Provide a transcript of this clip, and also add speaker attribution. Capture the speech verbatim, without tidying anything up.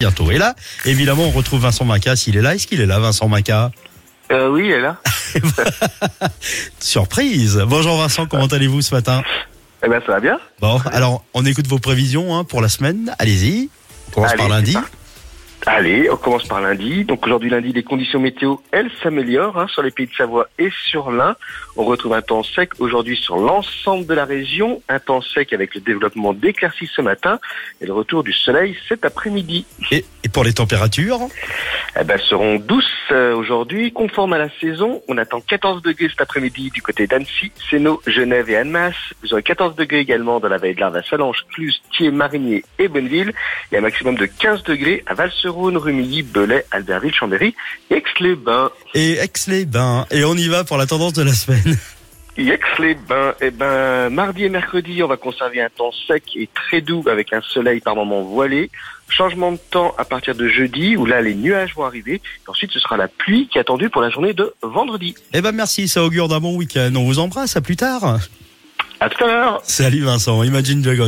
Speaker 1: bientôt. Et là, évidemment, on retrouve Vincent Maca. S'il est là, est-ce qu'il est là, Vincent Maca?
Speaker 2: Euh, oui, elle est là.
Speaker 1: Surprise. Bonjour Vincent, comment allez-vous ce matin?
Speaker 2: Eh ben, ça va bien.
Speaker 1: Bon, alors, on écoute vos prévisions hein, pour la semaine. Allez-y. On commence
Speaker 2: Allez,
Speaker 1: par lundi.
Speaker 2: Allez, on commence par lundi. Donc aujourd'hui lundi, les conditions météo, elles s'améliorent hein, sur les pays de Savoie et sur l'Ain. On retrouve un temps sec aujourd'hui sur l'ensemble de la région, un temps sec avec le développement d'éclaircies ce matin et le retour du soleil cet après-midi.
Speaker 1: Et, et pour les températures?
Speaker 2: Eh ben, seront douces euh, aujourd'hui, conformes à la saison. On attend quatorze degrés cet après-midi du côté d'Annecy, Sénaux, Genève et Annemasse. Vous aurez quatorze degrés également dans la vallée de l'Arve à Salange, Cluse, Thiers, Marigné et Bonneville. Et un maximum de quinze degrés à Valserone, Rumilly, Belay, Albertville, Chambéry, Aix-les-Bains.
Speaker 1: Et Aix-les-Bains. Et on y va pour la tendance de la semaine.
Speaker 2: Aix-les-Bains, eh ben, mardi et mercredi, on va conserver un temps sec et très doux avec un soleil par moments voilé. Changement de temps à partir de jeudi, où là, les nuages vont arriver. Et ensuite, ce sera la pluie qui est attendue pour la journée de vendredi.
Speaker 1: Eh ben, merci, ça augure d'un bon week-end. On vous embrasse, à plus tard.
Speaker 2: À tout à l'heure.
Speaker 1: Salut Vincent, Imagine Dragons.